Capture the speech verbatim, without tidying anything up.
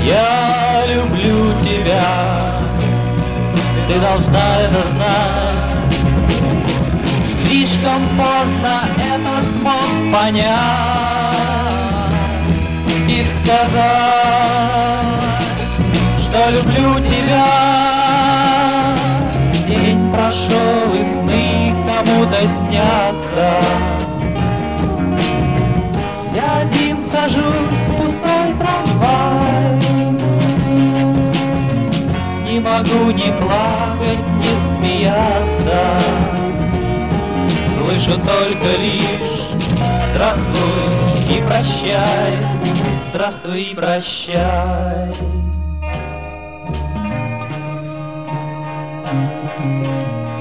Я люблю тебя, ты должна это знать. Слишком поздно это смог понять и сказать, что люблю тебя. День прошел, и сны кому-то снятся. Я один сажусь в пустой трамвай, не могу ни плакать, ни смеяться. Слышу только лишь здравствуй и прощай, здравствуй и прощай.